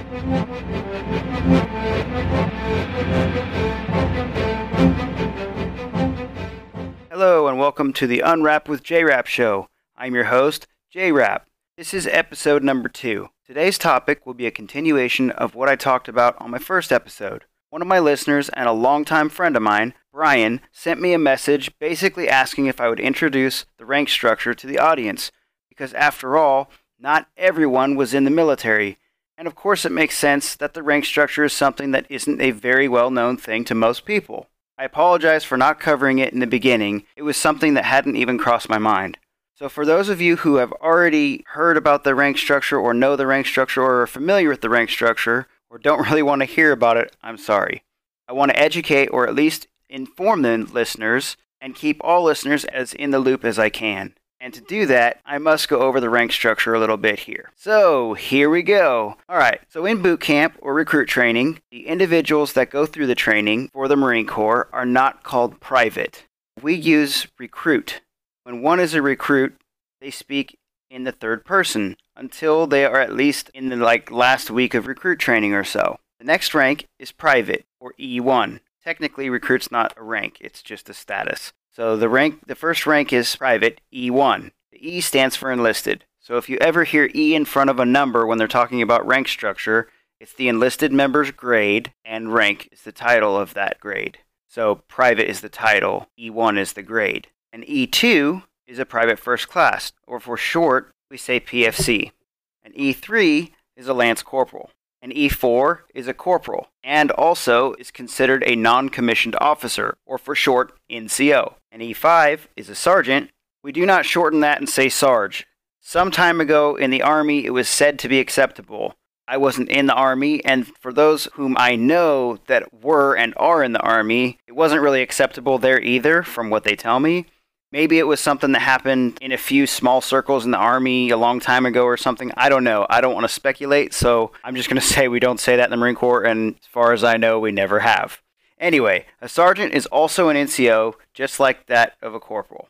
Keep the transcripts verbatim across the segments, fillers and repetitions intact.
Hello and welcome to the Unwrap with J-Rap show. I'm your host, J-Rap. This is episode number two. Today's topic will be a continuation of what I talked about on my first episode. One of my listeners and a longtime friend of mine, Brian, sent me a message basically asking if I would introduce the rank structure to the audience, because after all, not everyone was in the military, and of course it makes sense that the rank structure is something that isn't a very well-known thing to most people. I apologize for not covering it in the beginning. It was something that hadn't even crossed my mind. So for those of you who have already heard about the rank structure or know the rank structure or are familiar with the rank structure or don't really want to hear about it, I'm sorry. I want to educate or at least inform the listeners and keep all listeners as in the loop as I can. And to do that, I must go over the rank structure a little bit here. So, here we go. Alright, so in boot camp or recruit training, the individuals that go through the training for the Marine Corps are not called private. We use recruit. When one is a recruit, they speak in the third person until they are at least in the like last week of recruit training or so. The next rank is private or E one. Technically, recruit's not a rank, it's just a status. So the rank, the first rank is private, E one. The E stands for enlisted. So if you ever hear E in front of a number when they're talking about rank structure, it's the enlisted member's grade, and rank is the title of that grade. So private is the title, E one is the grade. And E two is a private first class, or for short, we say P F C. And E three is a lance corporal. And E four is a corporal, and also is considered a non-commissioned officer, or for short, N C O. And E five is a sergeant. We do not shorten that and say Sarge. Some time ago in the Army, it was said to be acceptable. I wasn't in the Army, and for those whom I know that were and are in the Army, it wasn't really acceptable there either, from what they tell me. Maybe it was something that happened in a few small circles in the Army a long time ago or something. I don't know. I don't want to speculate, so I'm just going to say we don't say that in the Marine Corps, and as far as I know, we never have. Anyway, a sergeant is also an N C O, just like that of a corporal.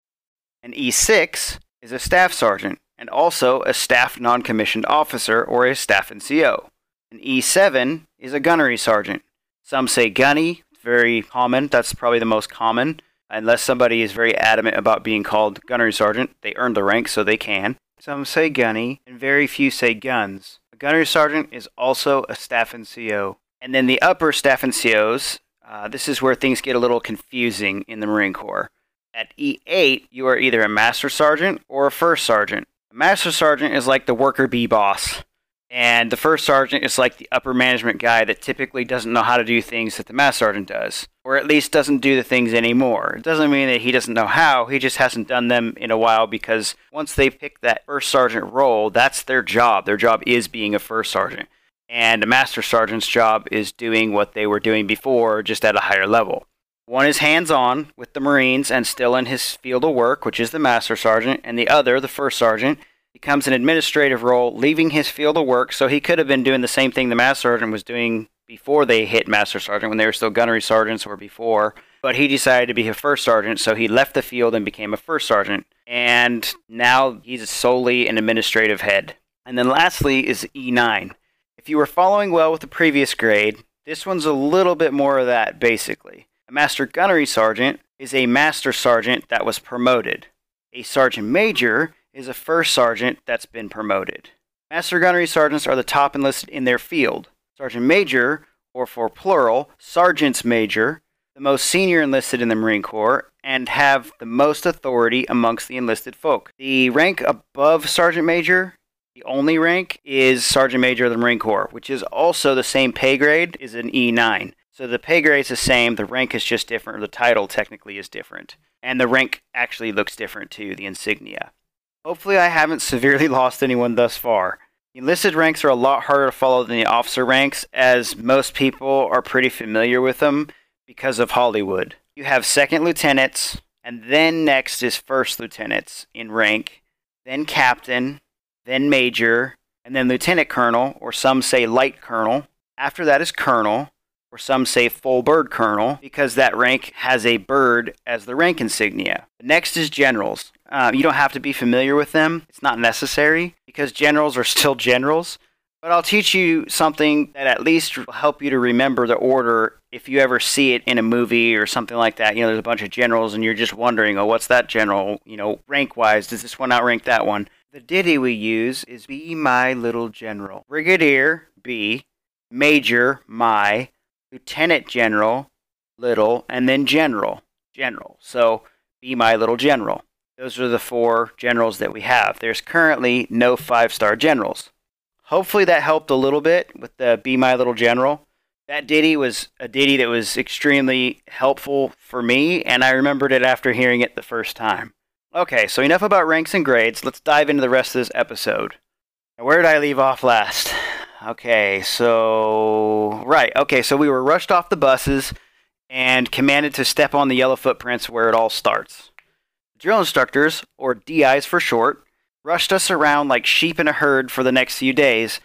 An E six is a staff sergeant, and also a staff non-commissioned officer, or a staff N C O. An E seven is a gunnery sergeant. Some say gunny, very common. That's probably the most common. Unless somebody is very adamant about being called gunnery sergeant, they earn the rank so they can. Some say gunny, and very few say guns. A gunnery sergeant is also a staff N C O. And then the upper staff N C Os, uh, this is where things get a little confusing in the Marine Corps. At E eight, you are either a master sergeant or a first sergeant. A master sergeant is like the worker bee boss. And the first sergeant is like the upper management guy that typically doesn't know how to do things that the master sergeant does. Or at least doesn't do the things anymore. It doesn't mean that he doesn't know how, he just hasn't done them in a while because once they pick that first sergeant role, that's their job. Their job is being a first sergeant. And a master sergeant's job is doing what they were doing before, just at a higher level. One is hands-on with the Marines and still in his field of work, which is the master sergeant, and the other, the first sergeant, becomes an administrative role, leaving his field of work, so he could have been doing the same thing the master sergeant was doing before they hit master sergeant, when they were still gunnery sergeants or before, but he decided to be a first sergeant, so he left the field and became a first sergeant, and now he's solely an administrative head. And then lastly is E nine. If you were following well with the previous grade, this one's a little bit more of that, basically. A master gunnery sergeant is a master sergeant that was promoted. A sergeant major is a first sergeant that's been promoted. Master gunnery sergeants are the top enlisted in their field. Sergeant major, or for plural, sergeants major, the most senior enlisted in the Marine Corps, and have the most authority amongst the enlisted folk. The rank above sergeant major, the only rank, is sergeant major of the Marine Corps, which is also the same pay grade, is an E nine. So the pay grade is the same, the rank is just different, or the title technically is different. And the rank actually looks different too, the insignia. Hopefully I haven't severely lost anyone thus far. The enlisted ranks are a lot harder to follow than the officer ranks, as most people are pretty familiar with them because of Hollywood. You have second lieutenants, and then next is first lieutenants in rank, then captain, then major, and then lieutenant colonel, or some say light colonel. After that is colonel, or some say full bird colonel, because that rank has a bird as the rank insignia. Next is generals. Um, you don't have to be familiar with them. It's not necessary, because generals are still generals. But I'll teach you something that at least will help you to remember the order if you ever see it in a movie or something like that. You know, there's a bunch of generals and you're just wondering, oh, what's that general? You know, rank-wise, does this one outrank that one? The ditty we use is Be My Little General. Brigadier, B. Major, My. Lieutenant General, Little. And then General, General. So, Be My Little General. Those are the four generals that we have. There's currently no five-star generals. Hopefully that helped a little bit with the Be My Little General. That ditty was a ditty that was extremely helpful for me, and I remembered it after hearing it the first time. Okay, so enough about ranks and grades. Let's dive into the rest of this episode. Now, where did I leave off last? Okay, so... Right, okay, so we were rushed off the buses and commanded to step on the yellow footprints where it all starts. Drill instructors, or D Is for short, rushed us around like sheep in a herd for the next few days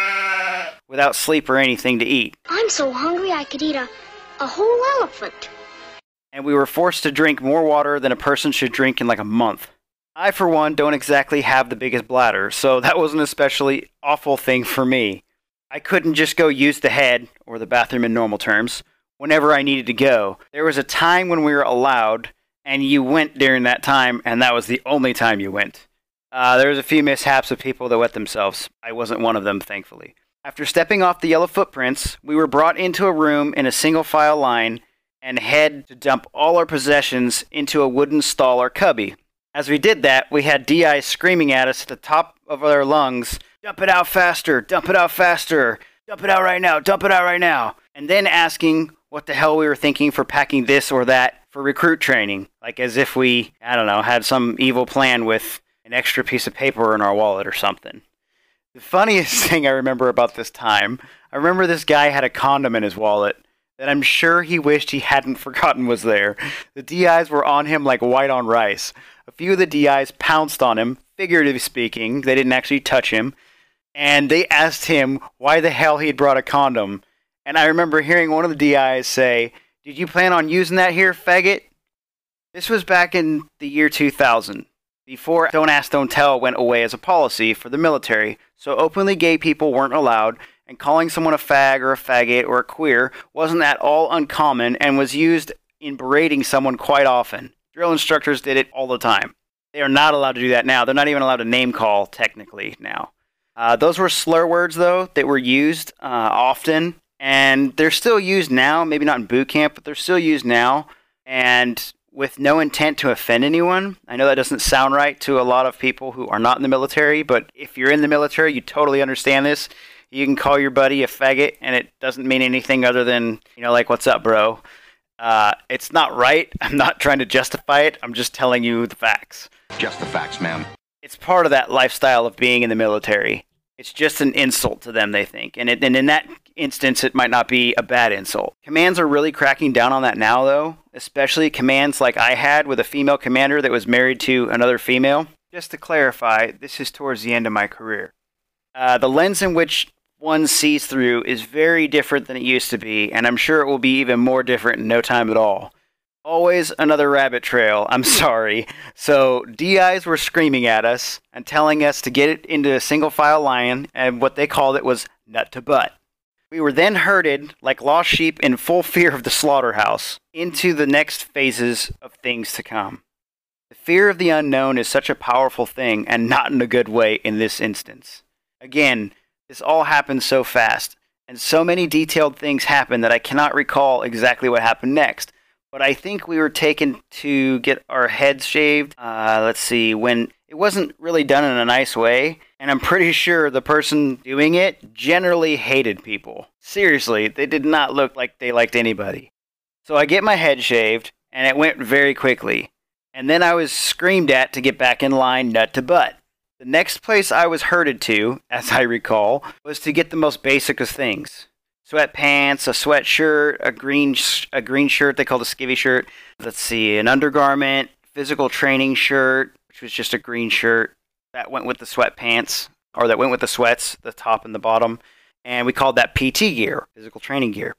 without sleep or anything to eat. I'm so hungry I could eat a, a whole elephant. And we were forced to drink more water than a person should drink in like a month. I, for one, don't exactly have the biggest bladder, so that was an especially awful thing for me. I couldn't just go use the head, or the bathroom in normal terms, whenever I needed to go. There was a time when we were allowed, and you went during that time, and that was the only time you went. Uh, there was a few mishaps of people that wet themselves. I wasn't one of them, thankfully. After stepping off the yellow footprints, we were brought into a room in a single file line and had to dump all our possessions into a wooden stall or cubby. As we did that, we had D Is screaming at us at the top of their lungs, "Dump it out faster! Dump it out faster! Dump it out right now! Dump it out right now!" And then asking what the hell we were thinking for packing this or that for recruit training. Like as if we, I don't know, had some evil plan with an extra piece of paper in our wallet or something. The funniest thing I remember about this time, I remember this guy had a condom in his wallet that I'm sure he wished he hadn't forgotten was there. The D Is were on him like white on rice. A few of the D Is pounced on him, figuratively speaking. They didn't actually touch him. And they asked him why the hell he had brought a condom. And I remember hearing one of the D Is say, "Did you plan on using that here, faggot?" This was back in the year two thousand. Before Don't Ask, Don't Tell went away as a policy for the military, so openly gay people weren't allowed, and calling someone a fag or a faggot or a queer wasn't at all uncommon and was used in berating someone quite often. Drill instructors did it all the time. They are not allowed to do that now. They're not even allowed to name call, technically, now. Uh, those were slur words, though, that were used uh, often, and they're still used now, maybe not in boot camp, but they're still used now, and with no intent to offend anyone. I know that doesn't sound right to a lot of people who are not in the military, but if you're in the military, you totally understand this. You can call your buddy a faggot, and it doesn't mean anything other than, you know, like, what's up, bro? Uh, it's not right. I'm not trying to justify it. I'm just telling you the facts. Just the facts, ma'am. It's part of that lifestyle of being in the military. It's just an insult to them, they think. And, it, and in that instance, it might not be a bad insult. Commands are really cracking down on that now, though. Especially commands like I had with a female commander that was married to another female. Just to clarify, this is towards the end of my career. Uh, the lens in which one sees through is very different than it used to be, and I'm sure it will be even more different in no time at all. Always another rabbit trail, I'm sorry. So, D Is were screaming at us and telling us to get it into a single file line, and what they called it was nut to butt. We were then herded, like lost sheep in full fear of the slaughterhouse, into the next phases of things to come. The fear of the unknown is such a powerful thing, and not in a good way in this instance. Again, this all happened so fast, and so many detailed things happened that I cannot recall exactly what happened next. But I think we were taken to get our heads shaved, uh, let's see, when it wasn't really done in a nice way, and I'm pretty sure the person doing it generally hated people. Seriously, they did not look like they liked anybody. So I get my head shaved, and it went very quickly, and then I was screamed at to get back in line nut to butt. The next place I was herded to, as I recall, was to get the most basic of things. Sweatpants, a sweatshirt, a green sh- a green shirt they called a skivvy shirt. Let's see, an undergarment, physical training shirt, which was just a green shirt. That went with the sweatpants, or that went with the sweats, the top and the bottom. And we called that P T gear, physical training gear.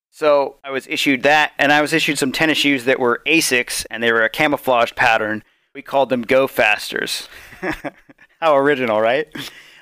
So I was issued that, and I was issued some tennis shoes that were Asics, and they were a camouflage pattern. We called them Go Fasters. How original, right?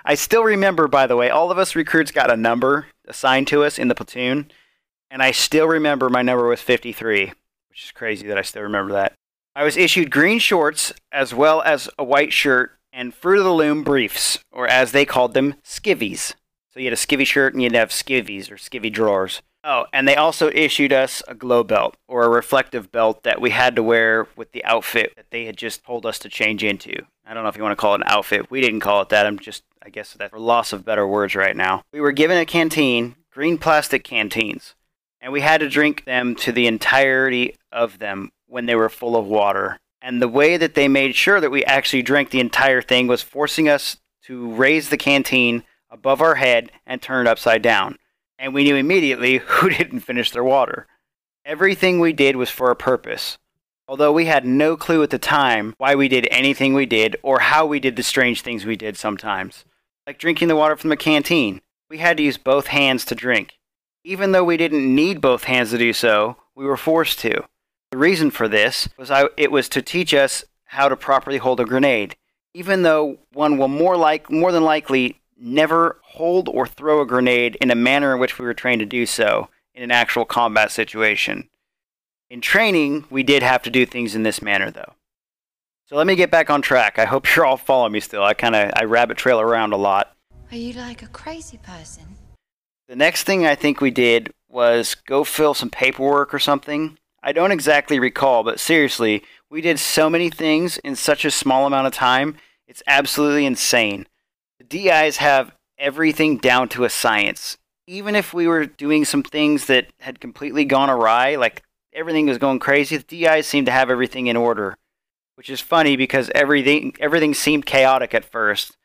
I still remember, by the way, all of us recruits got a number assigned to us in the platoon, and I still remember my number was fifty-three, which is crazy that I still remember that. I was issued green shorts as well as a white shirt and Fruit of the Loom briefs, or as they called them, skivvies. So you had a skivvy shirt and you'd have skivvies or skivvy drawers. Oh, and they also issued us a glow belt, or a reflective belt that we had to wear with the outfit that they had just told us to change into. I don't know if you want to call it an outfit. We didn't call it that. I'm just, I guess that's for loss of better words right now. We were given a canteen, green plastic canteens, and we had to drink them to the entirety of them when they were full of water. And the way that they made sure that we actually drank the entire thing was forcing us to raise the canteen above our head and turn it upside down. And we knew immediately who didn't finish their water. Everything we did was for a purpose. Although we had no clue at the time why we did anything we did or how we did the strange things we did sometimes. Like drinking the water from the canteen. We had to use both hands to drink. Even though we didn't need both hands to do so, we were forced to. The reason for this was I, it was to teach us how to properly hold a grenade, even though one will more like more than likely never hold or throw a grenade in a manner in which we were trained to do so in an actual combat situation. In training, we did have to do things in this manner, though. So let me get back on track. I hope you're all following me still. I kind of I rabbit trail around a lot. Are you like a crazy person? The next thing I think we did was go fill some paperwork or something. I don't exactly recall, but seriously, we did so many things in such a small amount of time, it's absolutely insane. The D Is have everything down to a science. Even if we were doing some things that had completely gone awry, like everything was going crazy, the D Is seemed to have everything in order. Which is funny because everything everything seemed chaotic at first.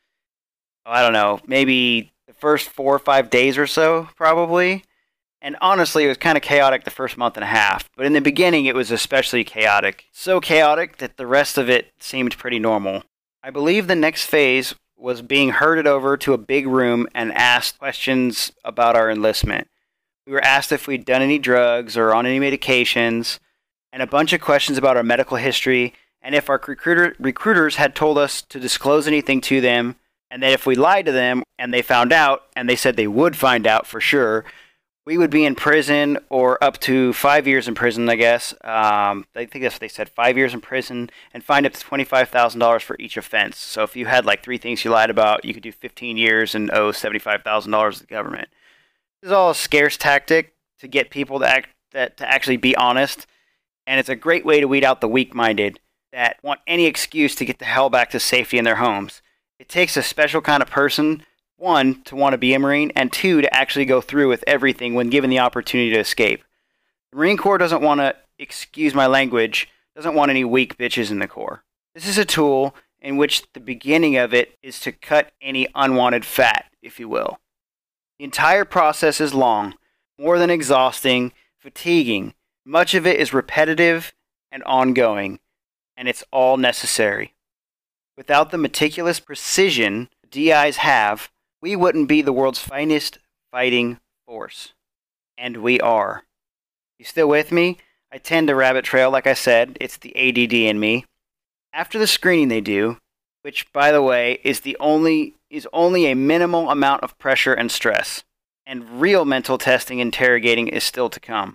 I don't know, maybe the first four or five days or so, probably. And honestly, it was kind of chaotic the first month and a half. But in the beginning, it was especially chaotic. So chaotic that the rest of it seemed pretty normal. I believe the next phase was being herded over to a big room and asked questions about our enlistment. We were asked if we'd done any drugs or on any medications, and a bunch of questions about our medical history, and if our recruiter, recruiters had told us to disclose anything to them, and that if we lied to them and they found out, and they said they would find out for sure, we would be in prison or up to five years in prison, I guess. Um, I think that's what they said, five years in prison and fined up to twenty-five thousand dollars for each offense. So if you had like three things you lied about, you could do fifteen years and owe seventy-five thousand dollars to the government. This is all a scarce tactic to get people to, act, that, to actually be honest. And it's a great way to weed out the weak-minded that want any excuse to get the hell back to safety in their homes. It takes a special kind of person, one, to want to be a Marine, and two, to actually go through with everything when given the opportunity to escape. The Marine Corps doesn't want to, excuse my language, doesn't want any weak bitches in the Corps. This is a tool in which the beginning of it is to cut any unwanted fat, if you will. The entire process is long, more than exhausting, fatiguing. Much of it is repetitive and ongoing, and it's all necessary. Without the meticulous precision D Is have, we wouldn't be the world's finest fighting force. And we are. You still with me? I tend to rabbit trail, like I said. It's the A D D in me. After the screening they do, which, by the way, is the only is only a minimal amount of pressure and stress, and real mental testing and interrogating is still to come.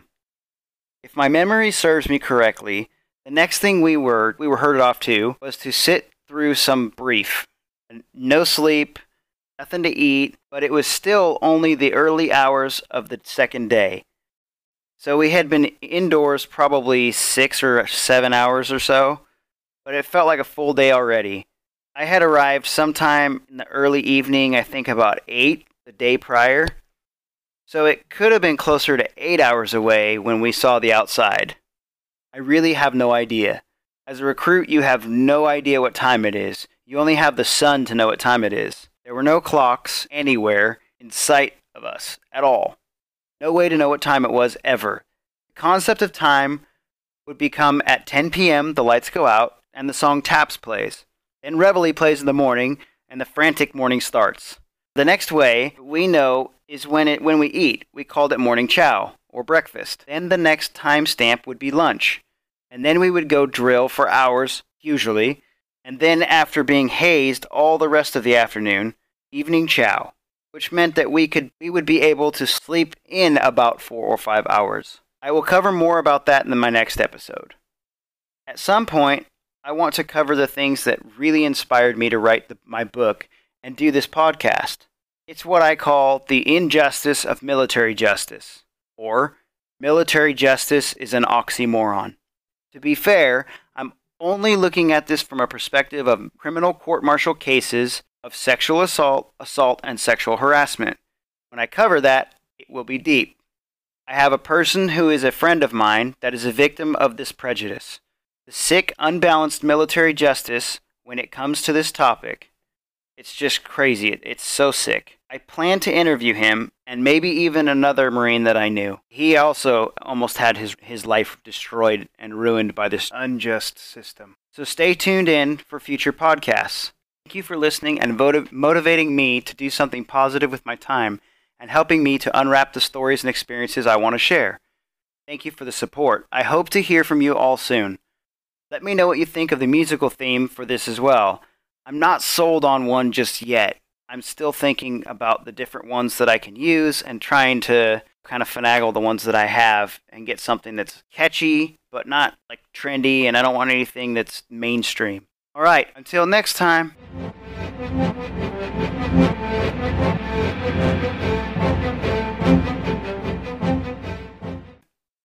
If my memory serves me correctly, the next thing we were we were herded off to was to sit through some brief. No sleep, nothing to eat, but it was still only the early hours of the second day. So we had been indoors probably six or seven hours or so, but it felt like a full day already. I had arrived sometime in the early evening, I think about eight, the day prior. So it could have been closer to eight hours away when we saw the outside. I really have no idea. As a recruit, you have no idea what time it is. You only have the sun to know what time it is. There were no clocks anywhere in sight of us at all. No way to know what time it was ever. The concept of time would become at ten p.m. the lights go out and the song Taps plays. Then Reveille plays in the morning and the frantic morning starts. The next way we know is when it when we eat. We called it morning chow or breakfast. Then the next time stamp would be lunch. And then we would go drill for hours, usually. And then after being hazed all the rest of the afternoon, evening chow, which meant that we could we would be able to sleep in about four or five hours. I will cover more about that in my next episode. At some point, I want to cover the things that really inspired me to write the, my book and do this podcast. It's what I call the injustice of military justice, or military justice is an oxymoron. To be fair, I'm only looking at this from a perspective of criminal court-martial cases of sexual assault, assault, and sexual harassment. When I cover that, it will be deep. I have a person who is a friend of mine that is a victim of this prejudice. The sick, unbalanced military justice when it comes to this topic. It's just crazy. It's so sick. I plan to interview him and maybe even another Marine that I knew. He also almost had his, his life destroyed and ruined by this unjust system. So stay tuned in for future podcasts. Thank you for listening and votive, motivating me to do something positive with my time and helping me to unwrap the stories and experiences I want to share. Thank you for the support. I hope to hear from you all soon. Let me know what you think of the musical theme for this as well. I'm not sold on one just yet. I'm still thinking about the different ones that I can use and trying to kind of finagle the ones that I have and get something that's catchy, but not like trendy, and I don't want anything that's mainstream. All right, until next time.